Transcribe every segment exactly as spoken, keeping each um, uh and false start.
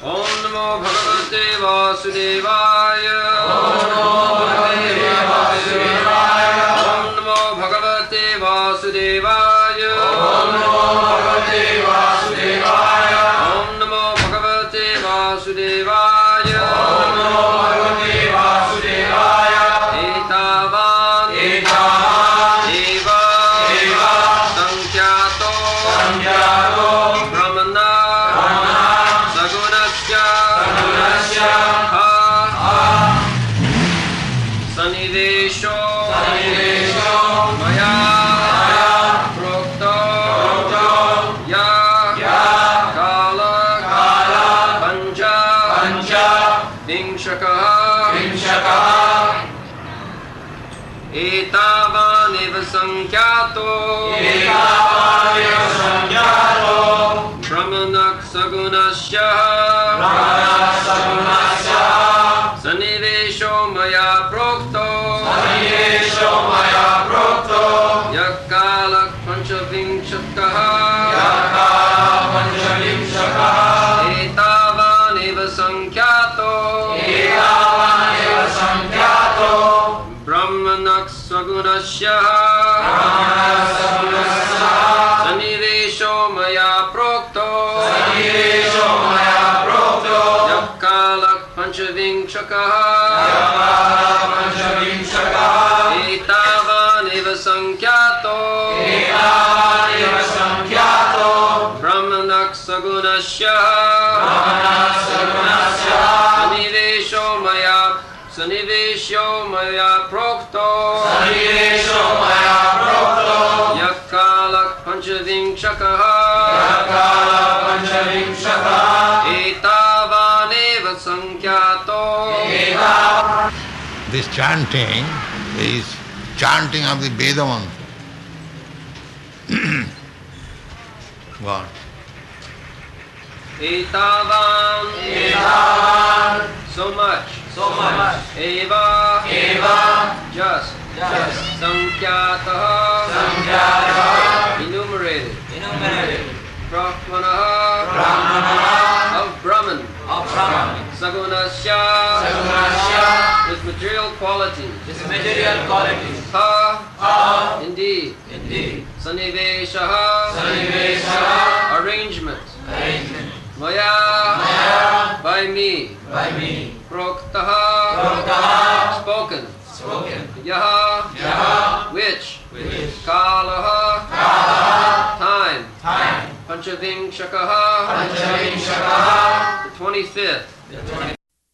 Om Namo Bhagavate Vasudevaya. Om Namo Bhagavate Vasudevaya. Om Namo Bhagavate Vasudevaya. Om Namo Bhagavate Vasudevaya. Om Namo Bhagavate Vasudevaya. Etavan Etavan Eva Eva Sankyato Sankyato Brahmana Brahmana Sagunasya Sagunasya Ha Ha Sanivesho Sanivesho Maya Maya Prokto Prokto Ya Ya Kala Kala Panja Pancha Vimshakaha Vimshakaha Etavan eva Sankyato Etavaneva Sankyato Brahmanak Sagunasya Brahmana Sagunasya Sanivesho Maya Prokto Sanivesho Maya Prokto Yakala Panchavimshakaha Yakala Panchavimshakaha Etavan eva Sankyato Etavaneva Sankyato Brahmanak Sagunasya Brahmana Sagunasya Sanivesho Maya Prokto Sanivesho Maya Prokto Yakala Panchavimshakaha Yakala Panchavimshakaha Etavan eva Sankyato Etavaneva Sankyato Brahmanak Sagunasya Brahmana Sagunasya Sanivesho Maya Sanivesho Maya Prokto Sanivesho Maya Prokto Yakala Panchavimshakaha Yakala Panchavimshakaha Etavan eva Sankyato. Etavan. This chanting is chanting of the Veda mantra. What? Etavan Etavan. so much So much. Eva Eva. just Just. Sankyataha Sankyataha. enumerated Enumerated. Brahmanaha Brahmana. of Brahman Of Brahman. Sagunasya Sagunasya. with material qualities This material qualities. Ha Ha. indeed Indeed. Saniveshaha Saniveshaha. arrangement Arrangement. Maya Maya. by me By me. Proktaha Proktaha. spoken Spoken. Yaha Yaha. which Which. Kalaha Kalaha. time Time. Panchavimshakaha Panchavimshakaha. the twenty-fifth. The twenty.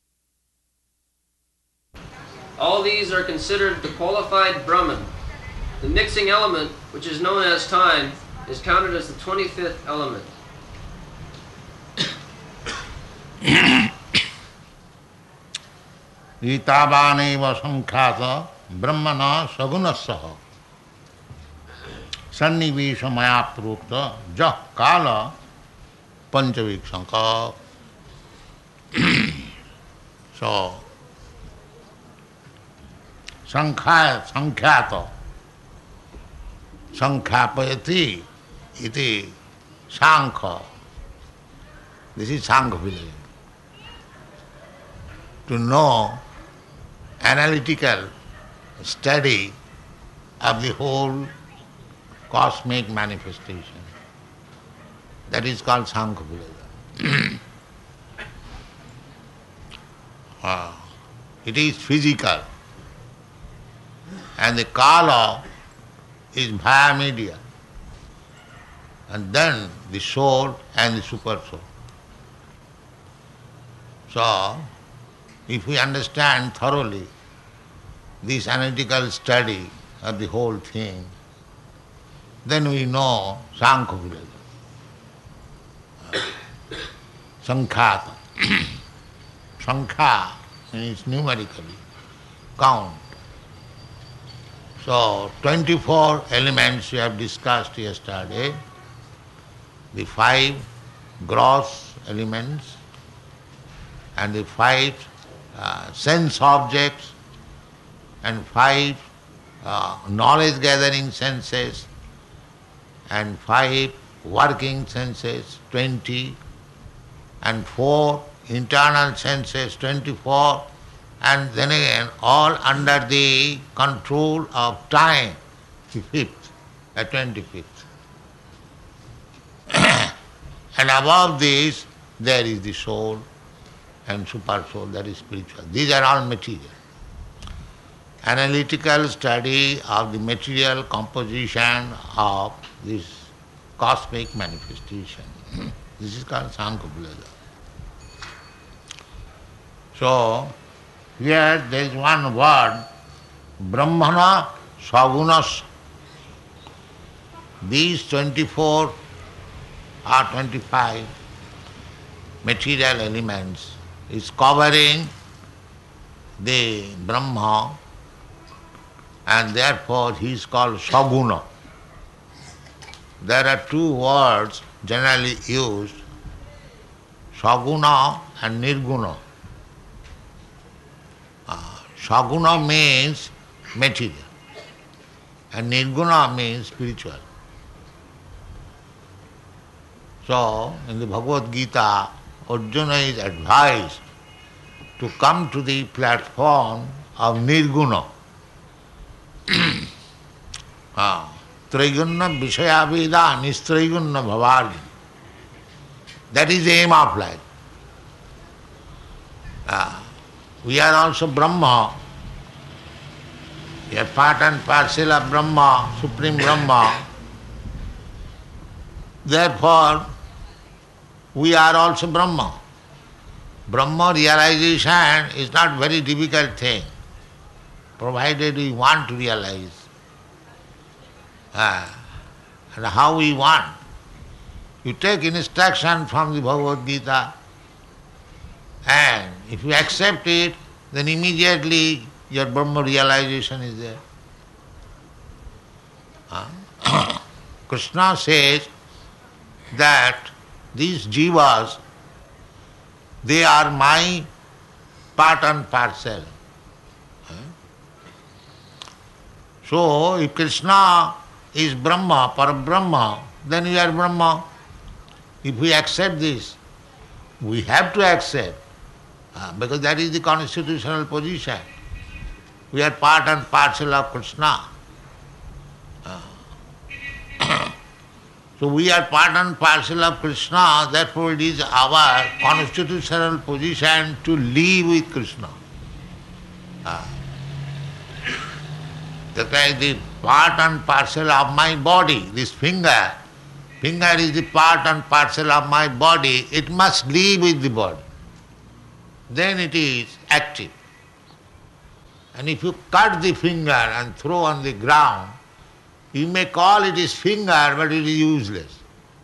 All these are considered the qualified Brahman. The mixing element, which is known as time, is counted as the twenty-fifth element. Itavaneva sankhata brahmana sagunassaha sannivesha maya prokta jah kala panchaviksanka. So, sankhya sankhyato sankhapayati iti sankha. This is sankha village. To know analytical study of the whole cosmic manifestation. That is called Sankha Village. uh, it is physical. And the Kala is via media. And then the soul and the super soul. So, if we understand thoroughly this analytical study of the whole thing, then we know Sankha Village. Sankhata. Sankha means numerically, count. So, twenty-four elements we have discussed yesterday, the five gross elements and the five uh, sense objects and five uh, knowledge-gathering senses and five working senses, twenty, and four internal senses, twenty-four, and then again all under the control of time, the fifth, a twenty-fifth. And above this, there is the soul and super soul, that is spiritual. These are all material. Analytical study of the material composition of this cosmic manifestation. This is called Sankhya-Yoga. So, here there is one word, Brahmana Sagunas. These twenty-four or twenty-five material elements is covering the Brahma, and therefore he is called Saguna. There are two words generally used, Saguna and Nirguna. Uh, Saguna means material and Nirguna means spiritual. So, in the Bhagavad Gita, Arjuna is advised to come to the platform of Nirguna. ah, Traigunna Vishaya Veda Nistraigunna Bhavarjuna. That is the aim of life. Ah, we are also Brahma. We are part and parcel of Brahma, Supreme Brahma. Therefore, we are also Brahma. Brahma realization is not very difficult thing, provided we want to realize. Ah, and how we want. You take instruction from the Bhagavad Gita, and if you accept it, then immediately your Brahma realization is there. Ah. Krishna says that these jivas, they are my part and parcel. So, if Krishna is Brahma, Parabrahma, then we are Brahma. If we accept this, we have to accept, uh, because that is the constitutional position. We are part and parcel of Krishna. Uh, so we are part and parcel of Krishna, therefore it is our constitutional position to live with Krishna. Uh, that is the part and parcel of my body, this finger. Finger is the part and parcel of my body, it must live with the body. Then it is active. And if you cut the finger and throw on the ground, you may call it his finger, but it is useless.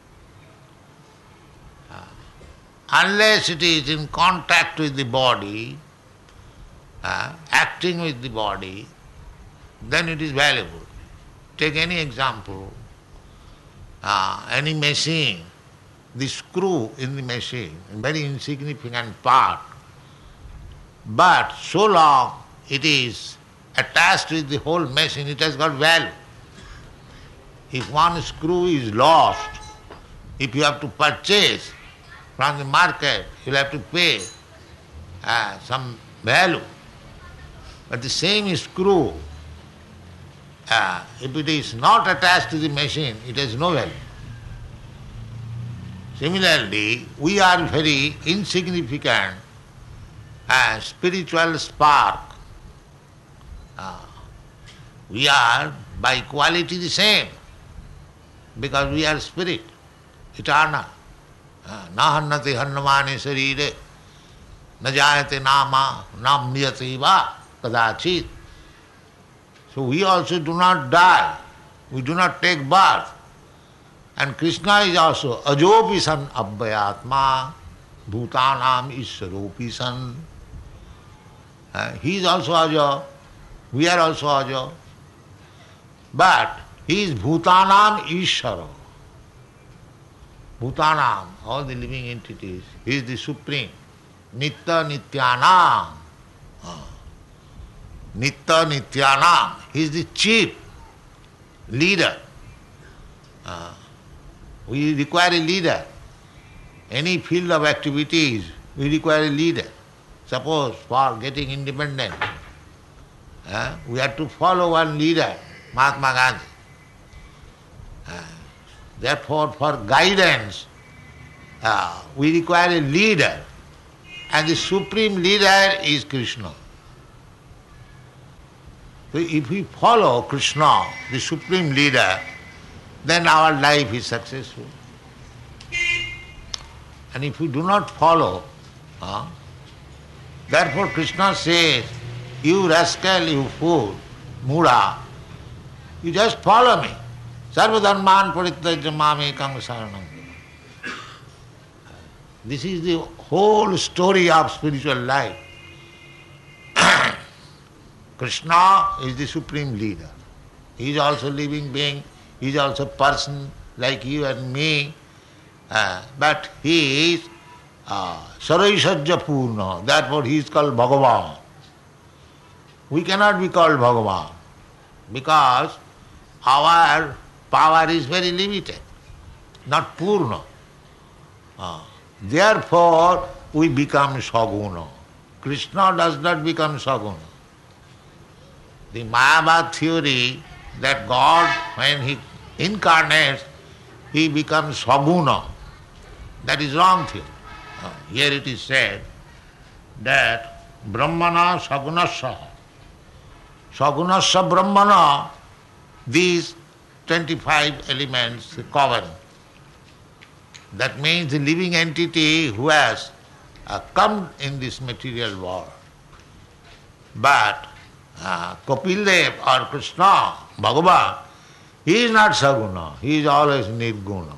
Uh, unless it is in contact with the body, uh, acting with the body, then it is valuable. Take any example, uh, any machine, the screw in the machine, a very insignificant part, but so long it is attached with the whole machine, it has got value. If one screw is lost, if you have to purchase from the market, you will have to pay uh, some value. But the same screw, uh, if it is not attached to the machine, it has no value. Similarly, we are very insignificant uh, spiritual spark. Uh, we are by quality the same, because we are spirit, eternal. Na hannati hannamani sarire, na jayate nama, na mriyate va kadachit. So we also do not die, we do not take birth. And Krishna is also ajopi san abhyatma, bhutanam issaropi san. Uh, he is also ajo, we are also ajo. But he is bhutanam ishara. Bhutanam, all the living entities, he is the supreme. Nitya nityanam. Uh, Nitya nityanam. He is the chief leader. Uh, we require a leader. Any field of activities, we require a leader. Suppose for getting independent, uh, we have to follow one leader, Mahatma Gandhi. Uh, therefore, for guidance, uh, we require a leader, and the supreme leader is Krishna. So if we follow Krishna, the supreme leader, then our life is successful. And if we do not follow, uh, therefore Krishna says, you rascal, you fool, mura, you just follow me. Sarva dharman parityajya mam ekam saranam. This is the whole story of spiritual life. Krishna is the supreme leader. He is also living being, he is also person like you and me, uh, but he is uh, Saraisajya Purna, therefore he is called Bhagavan. We cannot be called Bhagavan because our power is very limited, not Purna. Uh, therefore we become Saguna. Krishna does not become Saguna. The Mayavad theory that God, when He incarnates, He becomes Saguna. That is wrong theory. Uh, here it is said that Brahmana Sagunasya. Sagunasya Brahmana, these twenty-five elements cover. That means the living entity who has uh, come in this material world. But uh, Kapil Dev or Krishna, Bhagavan, he is not Saguna, he is always Nirguna.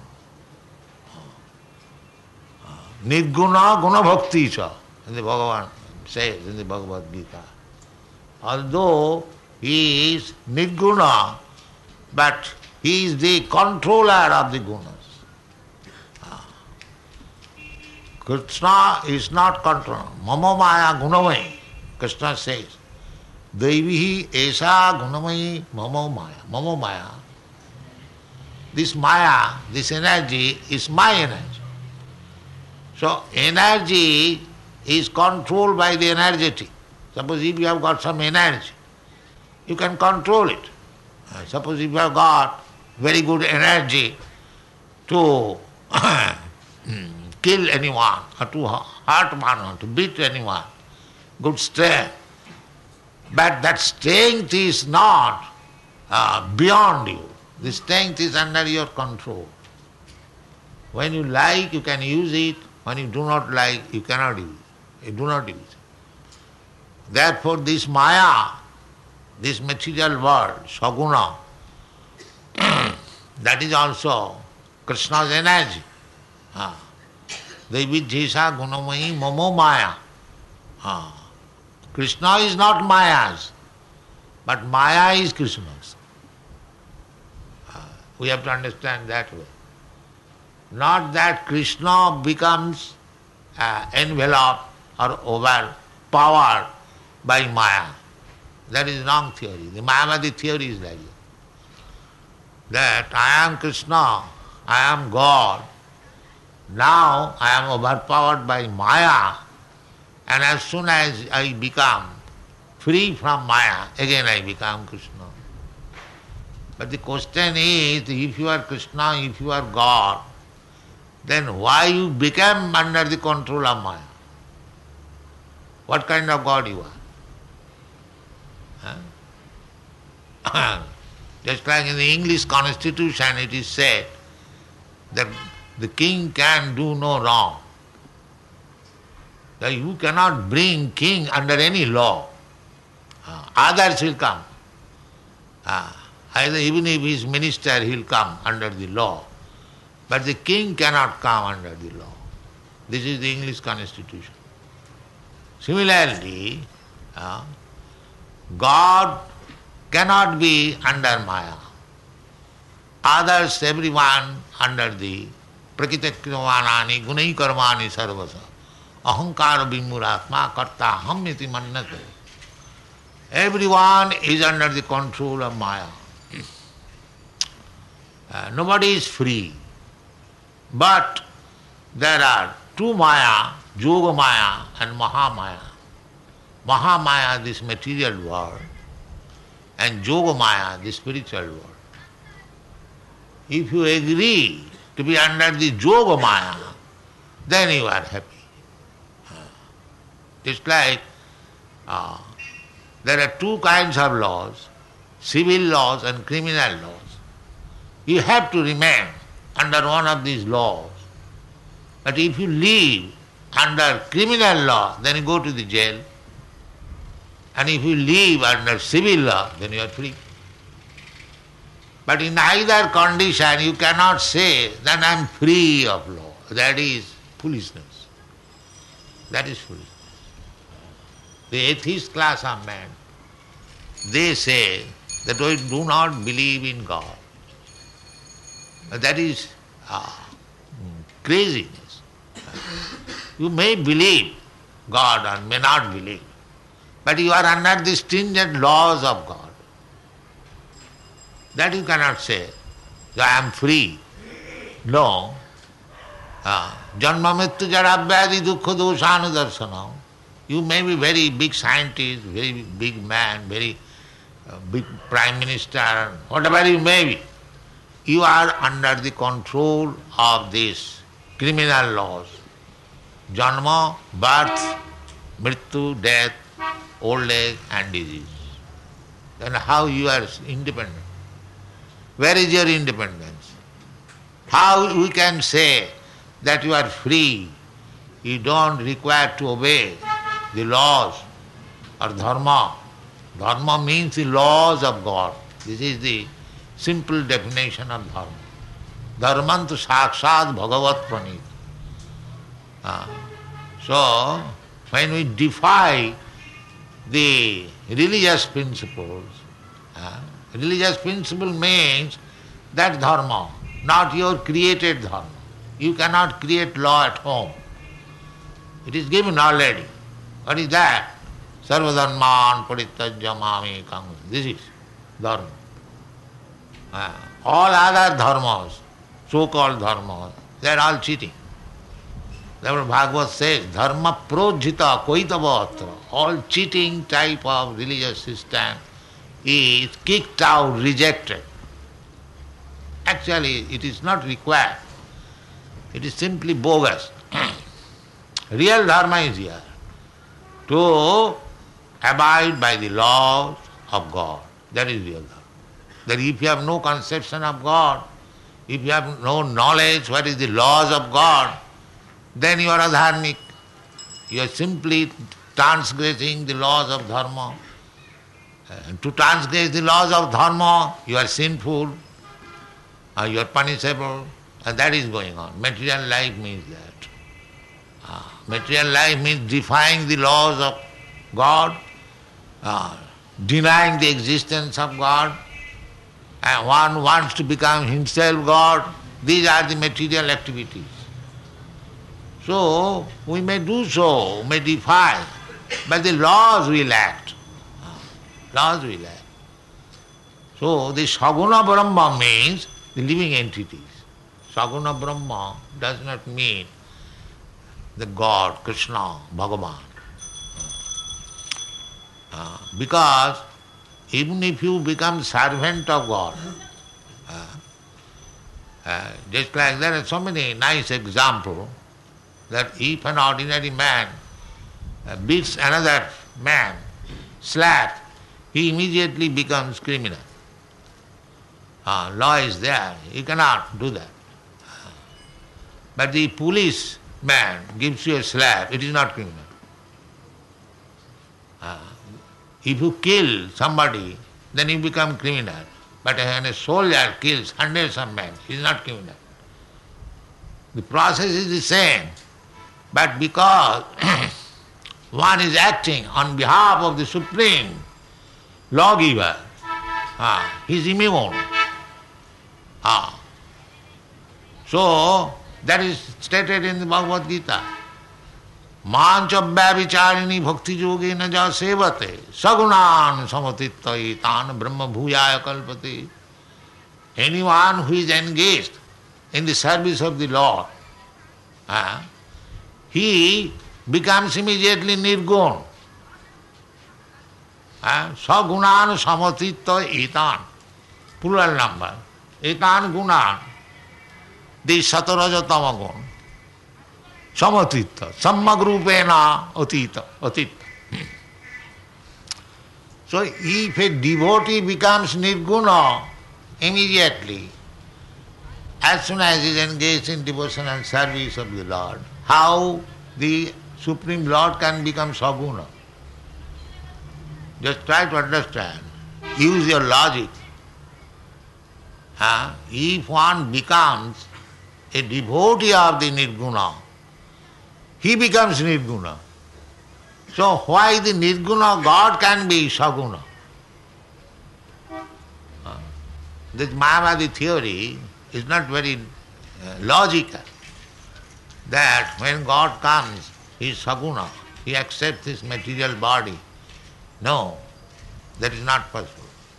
Uh, Nirguna Guna Bhakti cha, and the Bhagavan says in the Bhagavad Gita. Although he is Nirguna, but he is the controller of the gunas. Krishna is not controller. Mama Maya Gunamai, Krishna says. Devihi Esa Gunamai Mama Maya. Mama Maya. This Maya, this energy is my energy. So energy is controlled by the energetic. Suppose if you have got some energy, you can control it. Uh, suppose if you have got very good energy to kill anyone, or to hurt one, or to beat anyone, good strength. But that strength is not uh, beyond you. The strength is under your control. When you like, you can use it. When you do not like, you cannot use it. You do not use it. Therefore, this Maya, this material world, Saguna, that is also Krishna's energy. Ah. Devi Jesa Gunamayi Mamo Maya. Ah. Krishna is not Maya's, but Maya is Krishna's. Ah. We have to understand that way. Not that Krishna becomes uh, enveloped or overpowered by Maya. That is wrong theory. The Mayavadi theory is like that. That I am Krishna, I am God. Now I am overpowered by Maya, and as soon as I become free from Maya, again I become Krishna. But the question is, if you are Krishna, if you are God, then why you became under the control of Maya? What kind of God you are? Huh? Just like in the English constitution it is said that the king can do no wrong. That you cannot bring king under any law. Uh, others will come. Uh, either even if he is minister, he will come under the law. But the king cannot come under the law. This is the English constitution. Similarly, uh, God cannot be under Maya. Others, everyone under the Prakritakrivanani gunai karmani sarvasa ahankara bimuratma karta hamyati mannate. Everyone is under the control of Maya. Uh, nobody is free. But there are two Maya Yoga Maya and Mahamaya. Mahamaya, this material world, and Yoga Maya, the spiritual world. If you agree to be under the Yoga Maya, then you are happy. It's like uh, there are two kinds of laws, civil laws and criminal laws. You have to remain under one of these laws. But if you live under criminal law, then you go to the jail. And if you live under civil law, then you are free. But in either condition, you cannot say that I am free of law. That is foolishness. That is foolishness. The atheist class of men, they say that we do not believe in God. That is uh, craziness. You may believe God or may not believe, but you are under the stringent laws of God. That you cannot say, I am free. No. Janma mrityu jara vyadi dukkha doshanu darsana. You may be very big scientist, very big man, very uh, big prime minister, whatever you may be. You are under the control of these criminal laws. Janma, birth, mrityu, death, old age and disease. Then how you are independent? Where is your independence? How we can say that you are free? You don't require to obey the laws or dharma. Dharma means the laws of God. This is the simple definition of dharma. Dharmantu sakshat bhagavat pranit. Uh, so, when we defy the religious principles, uh, religious principle means that dharma, not your created dharma. You cannot create law at home. It is given already. What is that? Sarvadharman parityajya mamekam. This is dharma. Uh, all other dharmas, so-called dharmas, they are all cheating. Therefore Bhagavad says, dharma projita koitavatra. All cheating type of religious system is kicked out, rejected. Actually, it is not required. It is simply bogus. Real dharma is here. To abide by the laws of God. That is real dharma. That if you have no conception of God, if you have no knowledge what is the laws of God, then you are adharmic. You are simply transgressing the laws of dharma. And to transgress the laws of dharma, you are sinful, or you are punishable, and that is going on. Material life means that. Uh, material life means defying the laws of God, uh, denying the existence of God, and one wants to become himself God. These are the material activities. So, we may do so, may defy, but the laws will act. Laws will act. So, the Saguna Brahma means the living entities. Saguna Brahma does not mean the God, Krishna, Bhagavan. Uh, because even if you become servant of God, uh, uh, just like there are so many nice examples that if an ordinary man uh, beats another man, slap, he immediately becomes criminal. Uh, law is there, he cannot do that. Uh, but the police man gives you a slap, it is not criminal. Uh, if you kill somebody, then you become criminal. But when a soldier kills hundreds of men, he is not criminal. The process is the same. But because one is acting on behalf of the Supreme Lawgiver, ah, he is immune. Ah. So, that is stated in the Bhagavad Gita. Mancha vicharini bhakti yogi na ja sevate sagunan samatittayi tan brahma bhuyaya kalpati. Anyone who is engaged in the service of the Lord, ah, he becomes immediately nirgun. Uh, Sagunan samatitya etan, plural number. Etan gunan, the sataraja tamagun. Samatitya, sammagrupena atita, atita. So if a devotee becomes nirguna immediately, as soon as he is engaged in devotional service of the Lord, how the Supreme Lord can become saguna? Just try to understand. Use your logic. Huh? If one becomes a devotee of the nirguna, he becomes nirguna. So why the nirguna God can be saguna? Huh? This Mayavadi theory is not very uh, logical. That when God comes, he is saguna, he accepts this material body. No, that is not possible.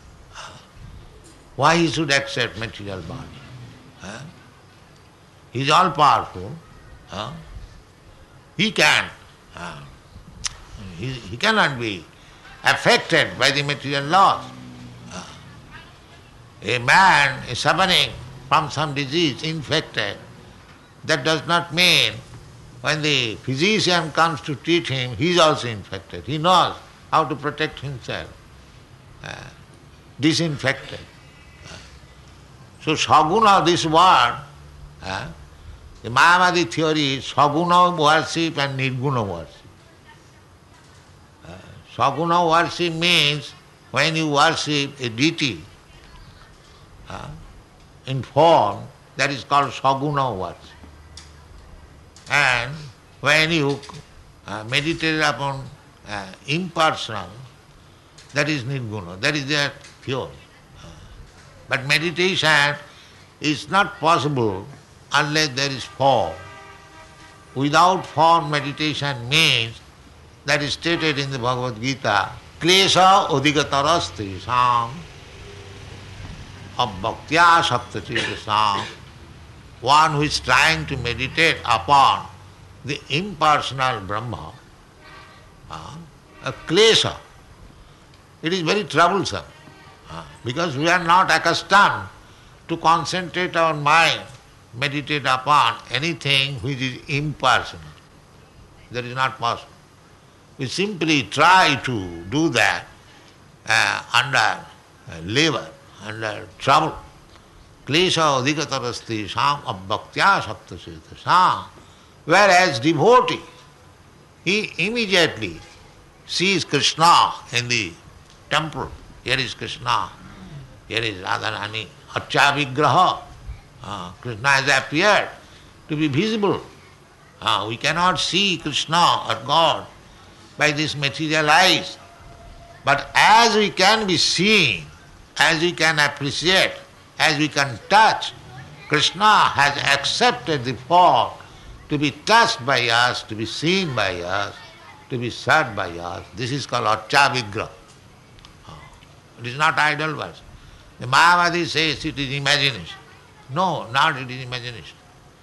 Why he should accept material body? Huh? He is all powerful. Huh? He can. Uh, he, he cannot be affected by the material laws. Uh, a man is suffering from some disease, infected. That does not mean when the physician comes to treat him, he is also infected. He knows how to protect himself, uh, disinfected. Uh, so saguna, this word, uh, the Mayavadi theory is saguna worship and nirguna worship. Uh, saguna worship means when you worship a deity uh, in form, that is called saguna worship. And when you uh, meditate upon uh, impersonal, that is nirguna, that is their theory. Uh, but meditation is not possible unless there is form. Without form, meditation means, that is stated in the Bhagavad Gita, klesha odhigatarasti sam abhaktya saptacheta. One who is trying to meditate upon the impersonal Brahma, uh, a klesha, it is very troublesome uh, because we are not accustomed to concentrate our mind, meditate upon anything which is impersonal. That is not possible. We simply try to do that uh, under uh, labor, under trouble. Klesha adhikatarasti sam abhaktya saptaseta sam. Whereas devotee, he immediately sees Krishna in the temple. Here is Krishna, here is Radharani, Archa Vigraha. Uh, Krishna has appeared to be visible. Uh, we cannot see Krishna or God by this material eyes. But as we can be seen, as we can appreciate, as we can touch, Krishna has accepted the form to be touched by us, to be seen by us, to be served by us. This is called Archa Vigraha. It is not idol worship. The Mayavadi says it is imagination. No, not it is imagination.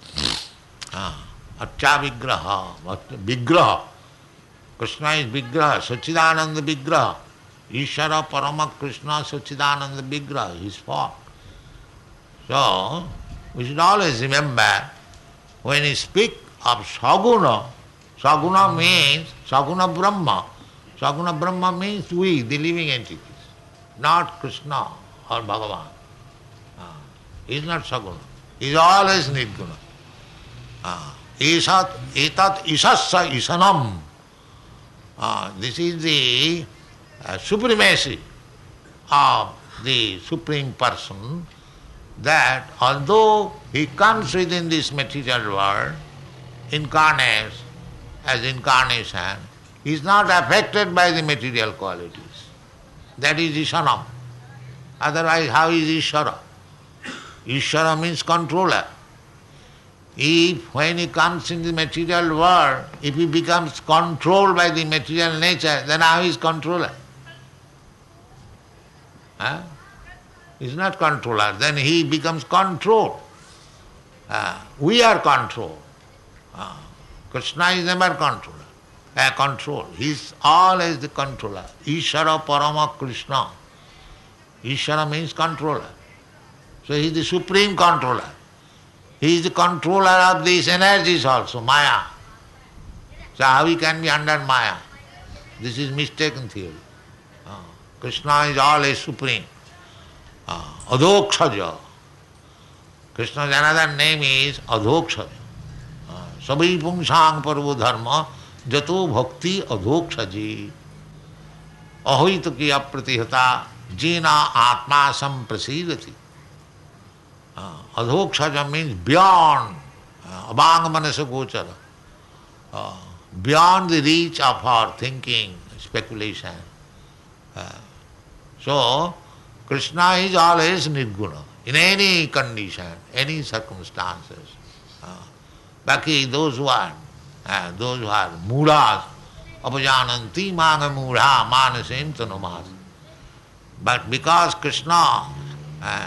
Archa Vigraha, Vigraha. Krishna is Vigraha, Sachidananda Vigraha. Ishvara Parama Krishna Sachidananda Vigraha, his form. So, we should always remember, when we speak of Saguna, Saguna means Saguna Brahma. Saguna Brahma means we, the living entities, not Krishna or Bhagavan. Uh, he is not Saguna. He is always Nirguna. Uh, Isat, etat isassa isanam. Uh, this is the uh, supremacy of the Supreme Person, that although he comes within this material world, incarnates as incarnation, he is not affected by the material qualities. That is Ishanam. Otherwise, how is Ishvara? Ishvara means controller. If when he comes in the material world, if he becomes controlled by the material nature, then how is controller? Huh? He is not controller, then he becomes controlled. Uh, we are controlled. Uh, Krishna is never controller. Uh, control. He is always the controller. Ishara Parama Krishna. Ishara means controller. So he is the supreme controller. He is the controller of these energies also, Maya. So how he can be under Maya? This is mistaken theory. Uh, Krishna is always supreme. Uh, Adhokshaja. Krishna's another name is Adhokshaja. Sabai pungsang parvo dharma jato bhakti adhokshaji. Ahoita ki apratihata jina atma samprasidati. Uh, Adhokshaja means beyond, uh, abang manasa gochara, uh, beyond the reach of our thinking, speculation. Uh, so, Krishna is always nirguna, in any condition, any circumstances. Uh, Baki, those who are, uh, those who are mudas, apajananti manga mudha manasim tanumas. But because Krishna, uh,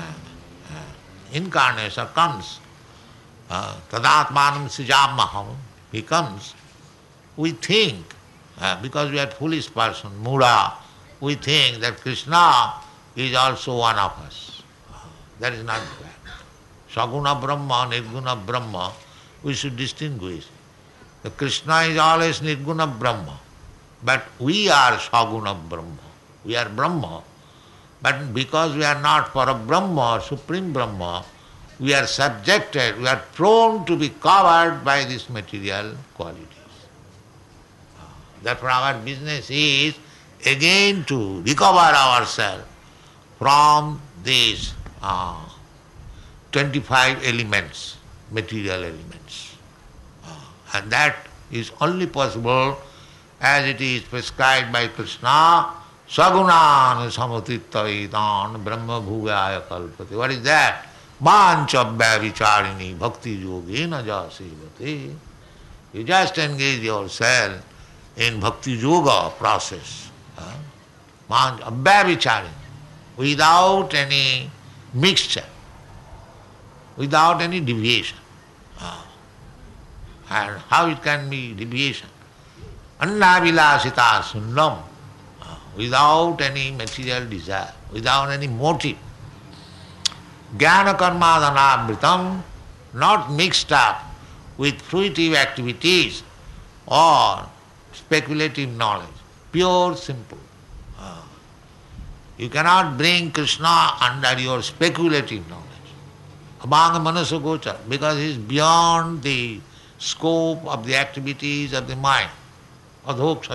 incarnation comes, uh, tadatmanam sijamaham, he comes, we think, uh, because we are foolish person, mura, we think that Krishna is also one of us. Uh, that is not fact. Saguna Brahma, Nirguna Brahma, we should distinguish. The Krishna is always Nirguna Brahma, but we are Saguna Brahma. We are Brahma. But because we are not for a Brahma, Supreme Brahma, we are subjected, we are prone to be covered by these material qualities. Therefore our business is again to recover ourselves from these uh, twenty-five elements, material elements. Uh, and that is only possible as it is prescribed by Krishna. Sagunan samatittaitan brahma bhugaya kalpate. What is that? Manchabhya vicharini bhakti yogena jasevate. You just engage yourself in bhakti yoga process. Manchabhya vicharini. Without any mixture. Without any deviation. And how it can be deviation? Annavilasita sunnam. Without any material desire, without any motive. Jnana karma dhanamritam, not mixed up with fruitive activities or speculative knowledge. Pure, simple. Uh, you cannot bring Krishna under your speculative knowledge. Abhanga manasa gochara, because he is beyond the scope of the activities of the mind. Adhokshaja.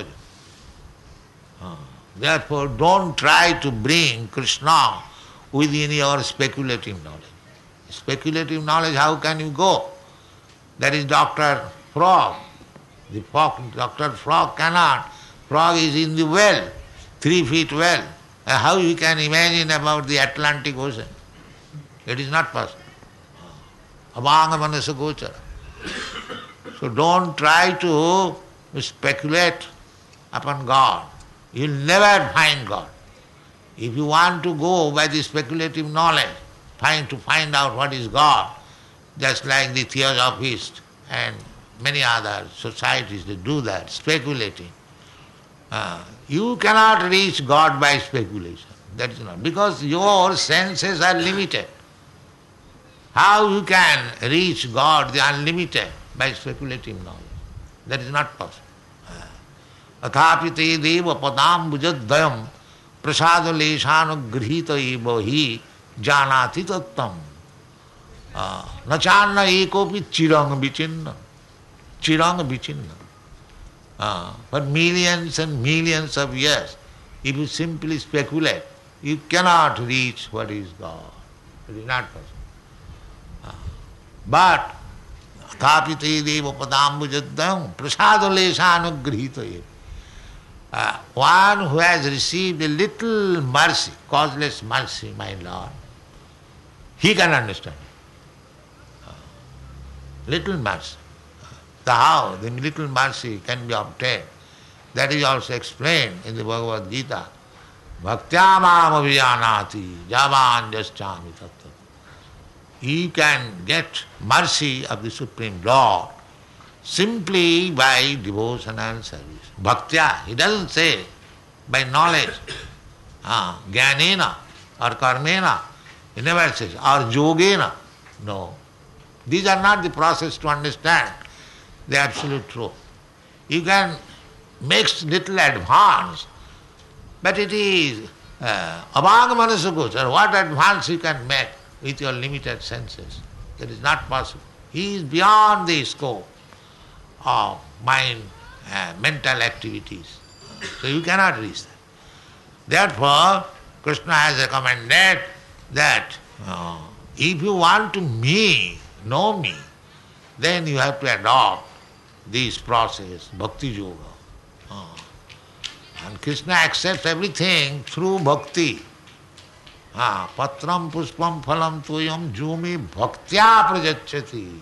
Uh, Therefore, don't try to bring Krishna within your speculative knowledge. Speculative knowledge, how can you go? That is Doctor Frog. The frog, Doctor Frog cannot. Frog is in the well, three feet well. Uh, how you can imagine about the Atlantic Ocean? It is not possible. Abhanga manasa gochara. So don't try to speculate upon God. You will never find God. If you want to go by the speculative knowledge, trying to find out what is God, just like the Theosophists and many other societies, they do that, speculating. Uh, you cannot reach God by speculation. That is not, because your senses are limited. How you can reach God, the unlimited, by speculative knowledge? That is not possible. Athapite deva padam bujadayam prasada leshanugrhita eva hi janati tattam. Nachanna ekopi chirang vichinna. Chirang vichinna. For millions and millions of years, if you simply speculate, you cannot reach what is God. It is not possible. But athapite deva padam bujadayam prasada leshanugrhita eva. Uh, one who has received a little mercy, causeless mercy, my Lord, he can understand it. Uh, little mercy. Uh, the how the little mercy can be obtained, that is also explained in the Bhagavad Gita. Bhaktyamam avijanati javan jaschami tattva. You can get mercy of the Supreme Lord simply by devotional service. Bhaktya, he doesn't say by knowledge, ah, jnanena or karmena, he never says, or yogena. No. These are not the process to understand the absolute truth. You can make little advance, but it is uh, abhagamanasugochara. What advance you can make with your limited senses? That is not possible. He is beyond the scope of mind, uh, mental activities. So you cannot reach that. Therefore, Krishna has recommended that uh, if you want to me, know me, then you have to adopt this process, bhakti yoga. Uh, and Krishna accepts everything through bhakti. Ah, patram puspam phalam tuyam jumi bhaktya prajachyati.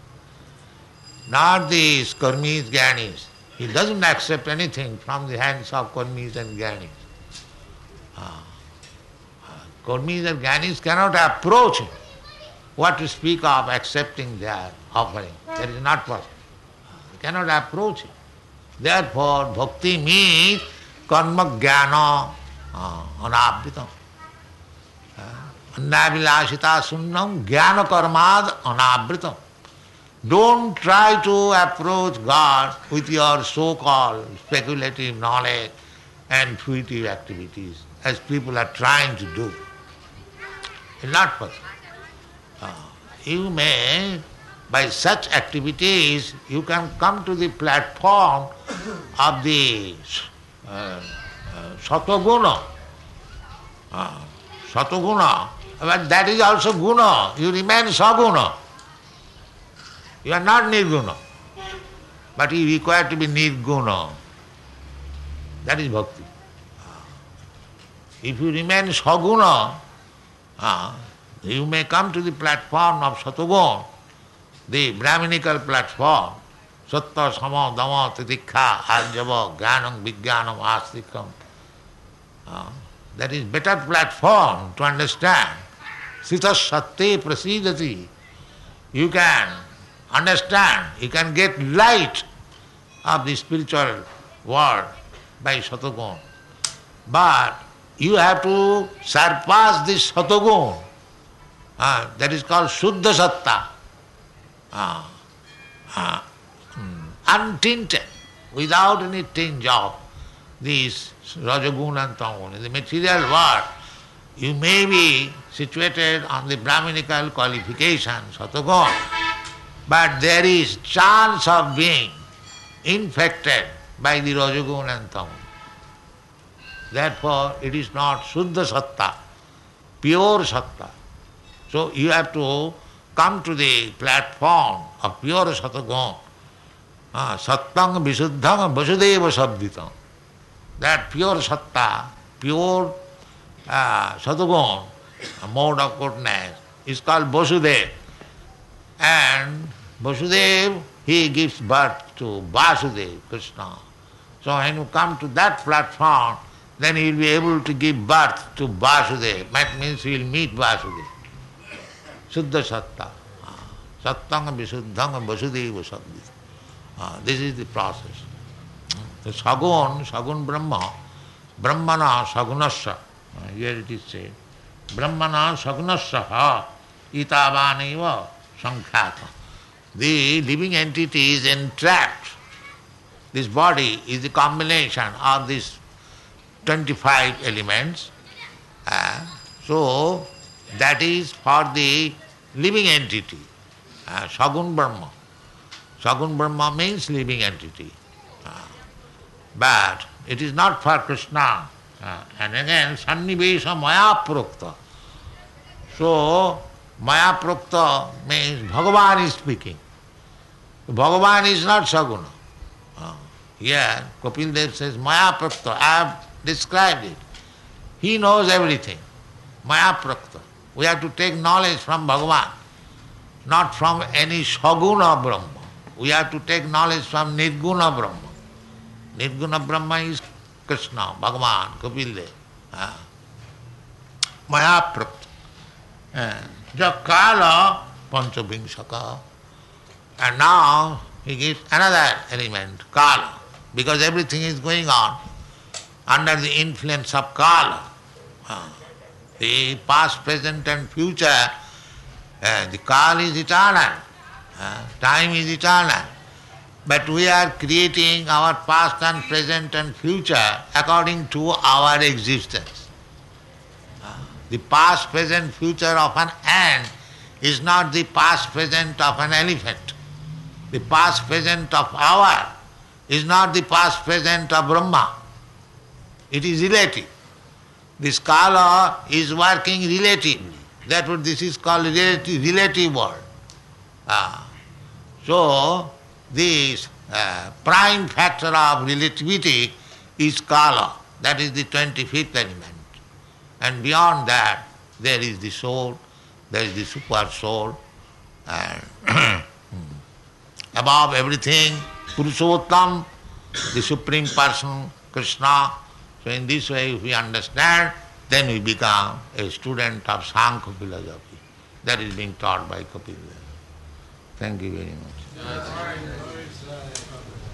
Not these karmis, jnanis. He doesn't accept anything from the hands of karmis and jnanis. Ah, karmis and jnanis cannot approach him. What to speak of accepting their offering? That is not possible. He cannot approach him. Therefore, bhakti means karma jnana anabhitam. Annavilashita sunnam jnana karmad anabhitam. Don't try to approach God with your so-called speculative knowledge and fruitive activities, as people are trying to do. It's not possible. Uh, you may, by such activities, you can come to the platform of the uh, uh, satoguna. Uh, satoguna, but that is also guna. You remain saguna. You are not nirguna, but you require to be nirguna. That is bhakti. If you remain saguna, uh, you may come to the platform of Satogun, the Brahminical platform, Sattva, Sama, Dhamma, Titikha, Arjava, Jnanam, Vijnanam, Astikam. Uh, that is better platform to understand. Sita Satte Prasidati. You can understand, you can get light of the spiritual world by Satogun. But you have to surpass this Satogun. Uh, that is called Shuddha Satta. Uh, uh, mm, untinted, without any tinge of this Rajagun and Tamun. In the material world, you may be situated on the Brahminical qualification, Satogun, but there is chance of being infected by the Rajagun and Tamun. Therefore, it is not Shuddha Satta, pure Satta. So you have to come to the platform of pure Satagun, uh, Sattang Visuddhang Vasudeva Sabditam. That pure Satta, pure uh, Satagun, a mode of goodness, is called Vasudeva. And Vasudeva, he gives birth to Vasudeva, Krishna. So when you come to that platform, then he will be able to give birth to Vasudeva. That means he will meet Vasudeva. Shuddha Satta. Sattanga Visuddhanga Vasudeva Sabdita. This is the process. The Sagun, Sagun Brahma, Brahmana Sagunasya. Here it is said. Brahmana Sagunasya Itavaneva Sankhata. The living entity is entrapped. This body is the combination of these twenty-five elements. Uh, so, that is for the living entity, uh, Sagun Brahma. Sagun Brahma means living entity. Uh, but it is not for Krishna. Uh, and again, Sannivesha Maya Prokta. So, Maya Prokta means Bhagavan is speaking. Bhagavan is not Saguna. Uh, here, Kapil Dev says Maya Prokta. I have described it. He knows everything. Maya Prokta. We have to take knowledge from Bhagavan, not from any Saguna Brahma. We have to take knowledge from Nirguna Brahma. Nirguna Brahma is Krishna, Bhagavan, Kapil Dev. Uh, Maya Prokta. Jakala Panchabhimsaka. And now he gives another element, Kala, because everything is going on under the influence of Kala. Uh, the past, present and future, uh, the Kala is eternal, uh, time is eternal. But we are creating our past and present and future according to our existence. Uh, the past, present, future of an ant is not the past, present of an elephant. The past, present of hour is not the past, present of Brahma. It is relative. This Kala is working relatively. That's what this is called relative, relative world. Ah. So, this uh, prime factor of relativity is Kala. That is the twenty-fifth element. And beyond that, there is the soul, there is the super soul, and above everything, Purushottam, the Supreme Person, Krishna. So in this way, if we understand, then we become a student of Sankhya philosophy. That is being taught by Kapila. Thank you very much.